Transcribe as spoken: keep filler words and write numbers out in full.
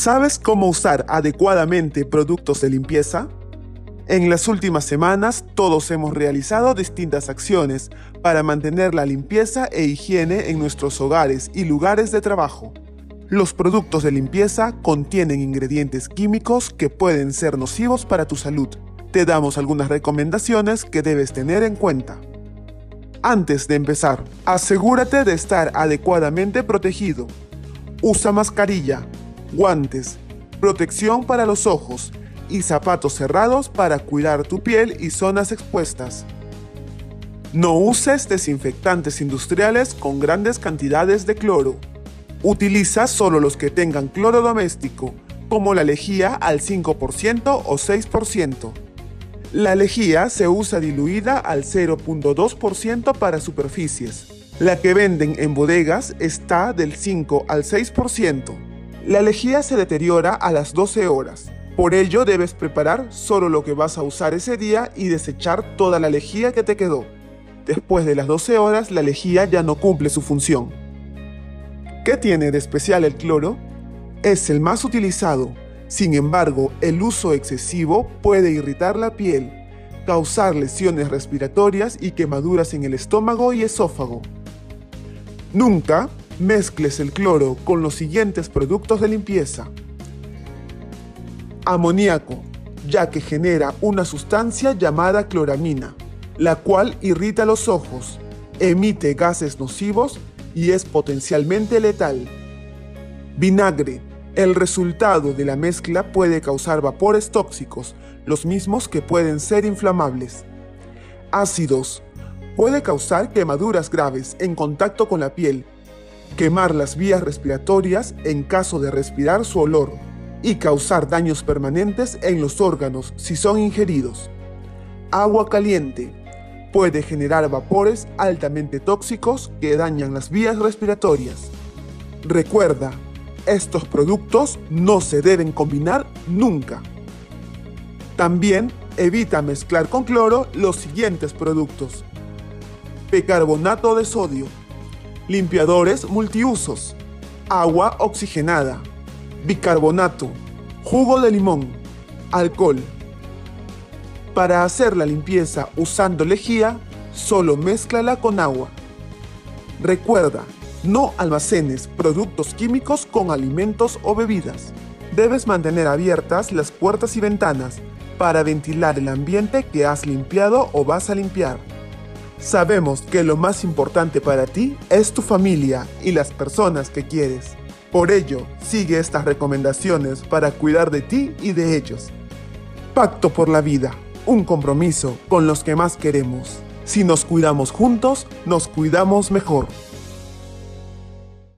¿Sabes cómo usar adecuadamente productos de limpieza? En las últimas semanas todos hemos realizado distintas acciones para mantener la limpieza e higiene en nuestros hogares y lugares de trabajo. Los productos de limpieza contienen ingredientes químicos que pueden ser nocivos para tu salud. Te damos algunas recomendaciones que debes tener en cuenta. Antes de empezar, asegúrate de estar adecuadamente protegido. Usa mascarilla, guantes, protección para los ojos y zapatos cerrados para cuidar tu piel y zonas expuestas. No uses desinfectantes industriales con grandes cantidades de cloro. Utiliza solo los que tengan cloro doméstico, como la lejía al cinco por ciento o seis por ciento. La lejía se usa diluida al cero punto dos por ciento para superficies. La que venden en bodegas está del cinco al seis por ciento. La lejía se deteriora a las doce horas. Por ello debes preparar solo lo que vas a usar ese día y desechar toda la lejía que te quedó. Después de las doce horas la lejía ya no cumple su función. ¿Qué tiene de especial el cloro? Es el más utilizado. Sin embargo, el uso excesivo puede irritar la piel, causar lesiones respiratorias y quemaduras en el estómago y esófago. Nunca mezcles el cloro con los siguientes productos de limpieza. Amoníaco, ya que genera una sustancia llamada cloramina, la cual irrita los ojos, emite gases nocivos y es potencialmente letal. Vinagre. El resultado de la mezcla puede causar vapores tóxicos, los mismos que pueden ser inflamables. Ácidos. Puede causar quemaduras graves en contacto con la piel, quemar las vías respiratorias en caso de respirar su olor y causar daños permanentes en los órganos si son ingeridos. Agua caliente. Puede generar vapores altamente tóxicos que dañan las vías respiratorias. Recuerda, estos productos no se deben combinar nunca. También evita mezclar con cloro los siguientes productos: bicarbonato de sodio, limpiadores multiusos, agua oxigenada, bicarbonato, jugo de limón, alcohol. Para hacer la limpieza usando lejía, solo mézclala con agua. Recuerda, no almacenes productos químicos con alimentos o bebidas. Debes mantener abiertas las puertas y ventanas para ventilar el ambiente que has limpiado o vas a limpiar. Sabemos que lo más importante para ti es tu familia y las personas que quieres. Por ello, sigue estas recomendaciones para cuidar de ti y de ellos. Pacto por la vida, un compromiso con los que más queremos. Si nos cuidamos juntos, nos cuidamos mejor.